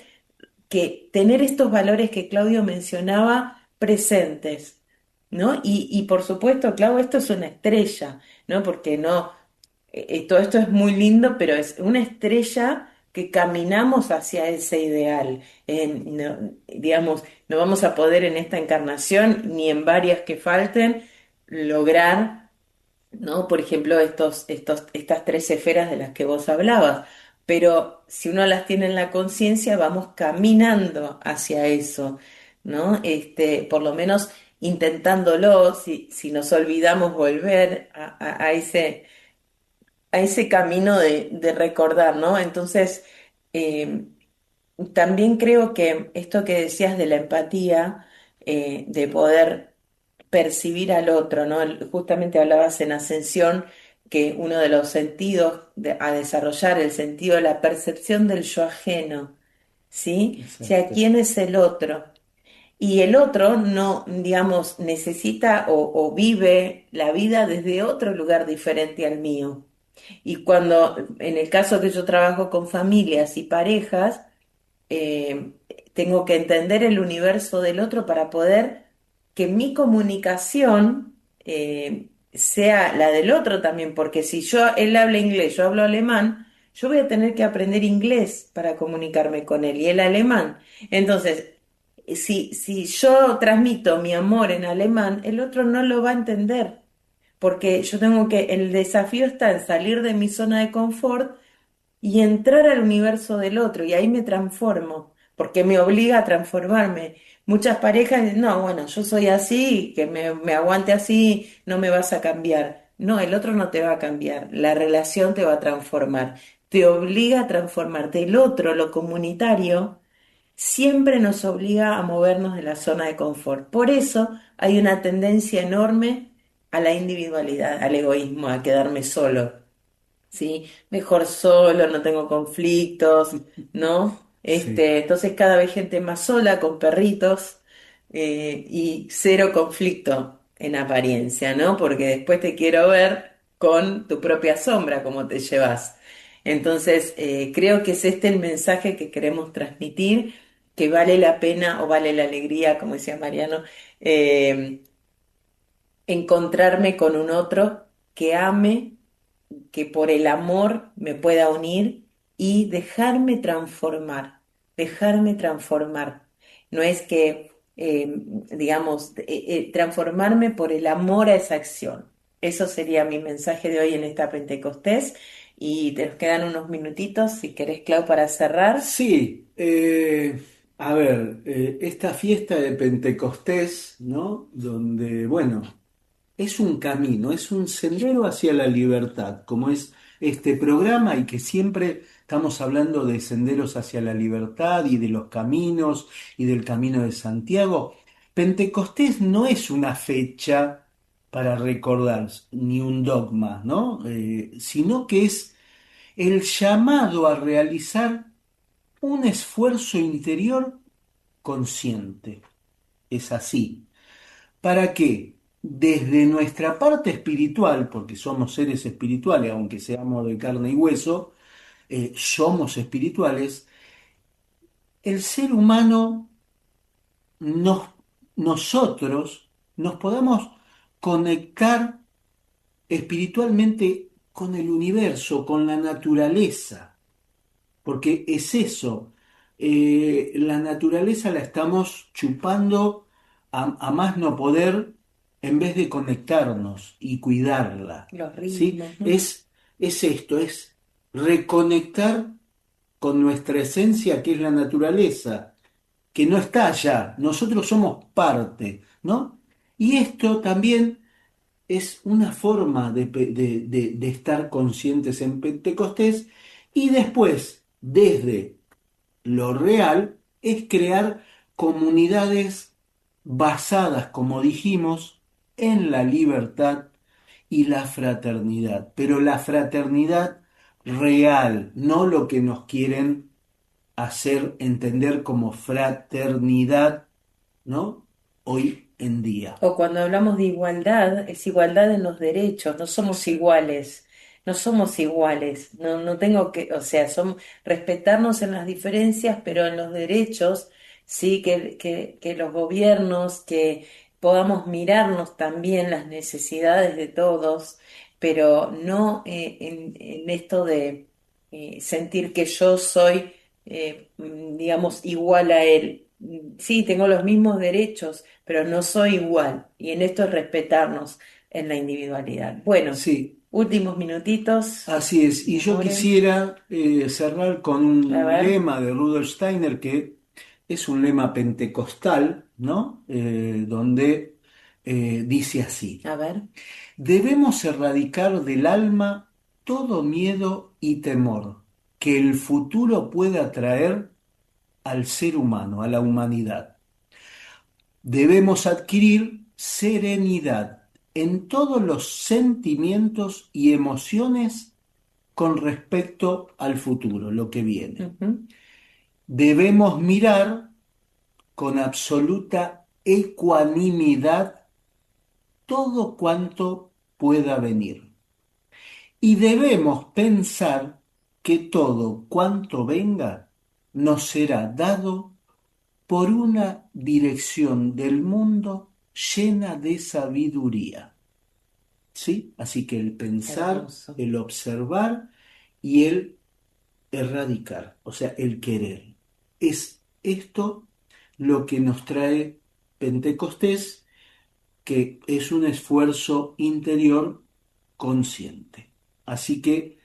que tener estos valores que Claudio mencionaba presentes, ¿no? Y, y por supuesto, Claudio, esto es una estrella, ¿no? Porque no, eh, eh, todo esto es muy lindo, pero es una estrella que caminamos hacia ese ideal. Eh, no- digamos, no vamos a poder en esta encarnación, ni en varias que falten, lograr, ¿no? Por ejemplo, estos, estos, estas tres esferas de las que vos hablabas. Pero si uno las tiene en la conciencia, vamos caminando hacia eso, ¿no? Este, por lo menos intentándolo, si, si nos olvidamos volver a, a- a ese, a ese camino de, de recordar, ¿no? Entonces, eh, también creo que esto que decías de la empatía, eh, de poder percibir al otro, ¿no? El- Justamente hablabas en Ascensión que uno de los sentidos de- a desarrollar, el sentido de la percepción del yo ajeno, ¿sí? O sea, Exacto. ¿quién es el otro? Y el otro no, digamos, necesita o, o vive la vida desde otro lugar diferente al mío. Y cuando, en el caso que yo trabajo con familias y parejas, eh, tengo que entender el universo del otro para poder que mi comunicación eh, sea la del otro también, porque si yo, él habla inglés, yo hablo alemán, yo voy a tener que aprender inglés para comunicarme con él y él alemán. Entonces, si, si yo transmito mi amor en alemán, el otro no lo va a entender, porque yo tengo que, el desafío está en salir de mi zona de confort y entrar al universo del otro, y ahí me transformo, porque me obliga a transformarme. Muchas parejas dicen, no, bueno, yo soy así, que me, me aguante así, no me vas a cambiar. No, el otro no te va a cambiar, la relación te va a transformar, te obliga a transformarte. El otro, lo comunitario, siempre nos obliga a movernos de la zona de confort. Por eso hay una tendencia enorme a la individualidad, al egoísmo, a quedarme solo. ¿Sí? Mejor solo, no tengo conflictos, ¿no? Sí. Este, entonces cada vez gente más sola, con perritos, eh, y cero conflicto en apariencia, ¿no? Porque después te quiero ver con tu propia sombra, cómo te llevas. Entonces, eh, creo que es este el mensaje que queremos transmitir, que vale la pena o vale la alegría, como decía Mariano, eh, encontrarme con un otro que ame, que por el amor me pueda unir y dejarme transformar, dejarme transformar. No es que, eh, digamos, eh, eh, transformarme por el amor a esa acción. Eso sería mi mensaje de hoy en esta Pentecostés. Y te nos quedan unos minutitos, si querés, Clau, para cerrar. Sí, eh, a ver, eh, esta fiesta de Pentecostés, ¿no? Donde, bueno, es un camino, es un sendero hacia la libertad, como es este programa y que siempre estamos hablando de senderos hacia la libertad y de los caminos y del camino de Santiago. Pentecostés no es una fecha para recordar ni un dogma, ¿no? Eh, sino que es el llamado a realizar un esfuerzo interior consciente. Es así. ¿Para qué? Desde nuestra parte espiritual, porque somos seres espirituales, aunque seamos de carne y hueso, eh, somos espirituales, el ser humano, nos, nosotros, nos podamos conectar espiritualmente con el universo, con la naturaleza. Porque es eso, eh, la naturaleza la estamos chupando a, a más no poder en vez de conectarnos y cuidarla, Los ¿sí? ritmos, ¿no? Es, es esto, es reconectar con nuestra esencia que es la naturaleza, que no está allá, nosotros somos parte, ¿no? Y esto también es una forma de, pe- de- de- de estar conscientes en Pentecostés y después, desde lo real, es crear comunidades basadas, como dijimos, en la libertad y la fraternidad, pero la fraternidad real, no lo que nos quieren hacer entender como fraternidad, ¿no? Hoy en día. O cuando hablamos de igualdad, es igualdad en los derechos, no somos iguales, no somos iguales, no, no tengo que, o sea, son respetarnos en las diferencias, pero en los derechos, sí, que, que, que los gobiernos, que podamos mirarnos también las necesidades de todos, pero no eh, en, en esto de eh, sentir que yo soy, eh, mm, digamos, igual a él. Mm, Sí, tengo los mismos derechos pero no soy igual. Y en esto es respetarnos en la individualidad. Bueno, Sí, últimos minutitos. así es, y yo Memoria. quisiera eh, cerrar con A un ver, lema de Rudolf Steiner que es un lema pentecostal, ¿no? Eh, donde eh, dice así: a ver. debemos erradicar del alma todo miedo y temor que el futuro pueda traer al ser humano, a la humanidad. Debemos adquirir serenidad en todos los sentimientos y emociones con respecto al futuro, lo que viene. Ujú. Debemos mirar con absoluta ecuanimidad todo cuanto pueda venir. Y debemos pensar que todo cuanto venga nos será dado por una dirección del mundo llena de sabiduría. ¿Sí? Así que el pensar, Hermoso. el observar y el erradicar, o sea, el querer. Es esto lo que nos trae Pentecostés, que es un esfuerzo interior consciente. Así que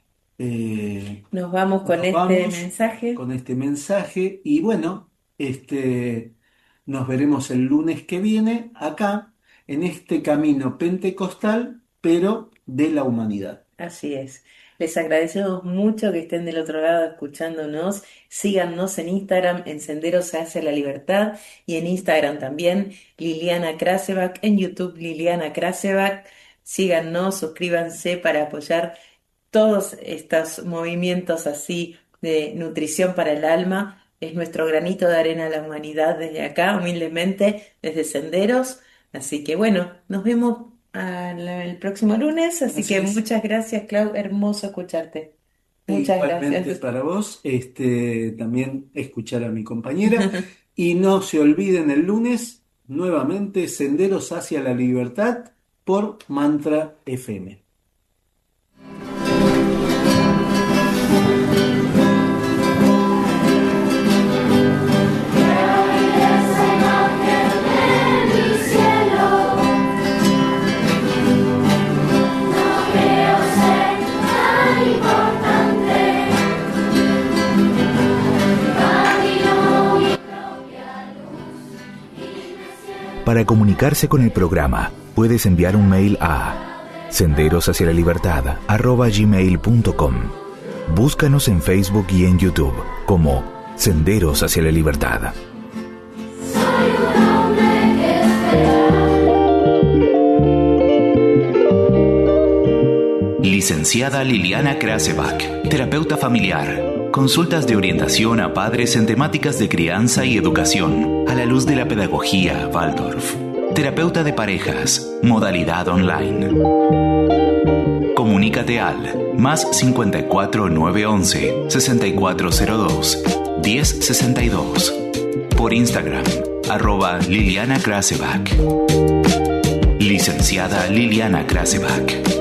eh, Nos vamos con nos este vamos mensaje. con este mensaje y bueno, este, nos veremos el lunes que viene acá en este camino pentecostal, pero de la humanidad. Así es. Les agradecemos mucho que estén del otro lado escuchándonos. Síganos en Instagram, en Senderos hacia la Libertad, y en Instagram también, Liliana Krasevak, en YouTube, Liliana Krasevak. Síganos, suscríbanse para apoyar todos estos movimientos así de nutrición para el alma. Es nuestro granito de arena a la humanidad desde acá, humildemente, desde Senderos. Así que bueno, nos vemos al- el próximo lunes. Así Así que es. muchas gracias, Clau. Hermoso escucharte. Muchas Igualmente gracias. para vos, este, también escuchar a mi compañera. Y no se olviden el lunes, nuevamente, Senderos hacia la Libertad por Mantra F M. Para comunicarse con el programa, puedes enviar un mail a senderos hacia la libertad arroba gmail punto com. Búscanos en Facebook y en YouTube como Senderos hacia la Libertad. Licenciada Liliana Krasevak, terapeuta familiar. Consultas de orientación a padres en temáticas de crianza y educación a la luz de la pedagogía Waldorf. Terapeuta de parejas, modalidad online. Comunícate al más cincuenta y cuatro nueve once sesenta y cuatro cero dos diez sesenta y dos. Por Instagram, arroba Liliana Krasevak. Licenciada Liliana Krasevak.